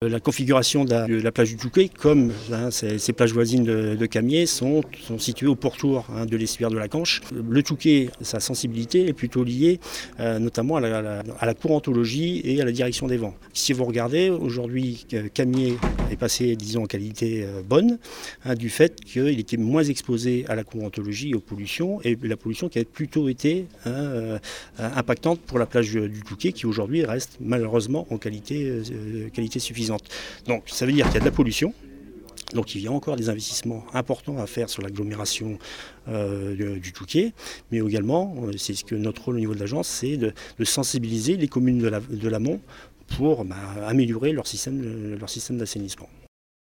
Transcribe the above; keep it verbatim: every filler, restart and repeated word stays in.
La configuration de la, de la plage du Touquet, comme hein, ces, ces plages voisines de, de Camiers, sont, sont situées au pourtour hein, de l'estuaire de la Canche. Le Touquet, sa sensibilité est plutôt liée euh, notamment à la, à, la, à la courantologie et à la direction des vents. Si vous regardez, aujourd'hui, Camiers est passé, disons, en qualité euh, bonne, hein, du fait qu'il était moins exposé à la courantologie et aux pollutions, et la pollution qui a plutôt été hein, euh, impactante pour la plage du, du Touquet, qui aujourd'hui reste malheureusement en qualité, euh, qualité suffisante. Donc ça veut dire qu'il y a de la pollution, donc il y a encore des investissements importants à faire sur l'agglomération euh, du Touquet, mais également, c'est ce que notre rôle au niveau de l'agence, c'est de, de sensibiliser les communes de, la, de l'amont pour bah, améliorer leur système, leur système d'assainissement.